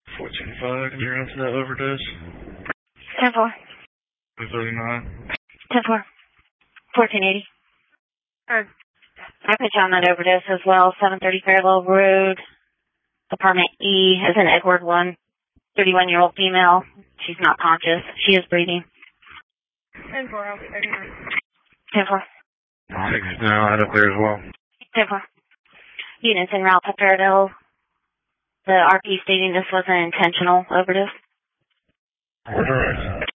425, you're into that overdose? 10-4. 239. 10-4. 1480. I put you on that overdose as well. 730 Fairwell Road, apartment E, as in Edward 1. 31-year-old female. She's not conscious. She is breathing. 10-4, I'll be taking her. 10-4. 6 now, right up there as well. 10-4. Units en route to Fairville. The RP stating this was an intentional overdose. Order.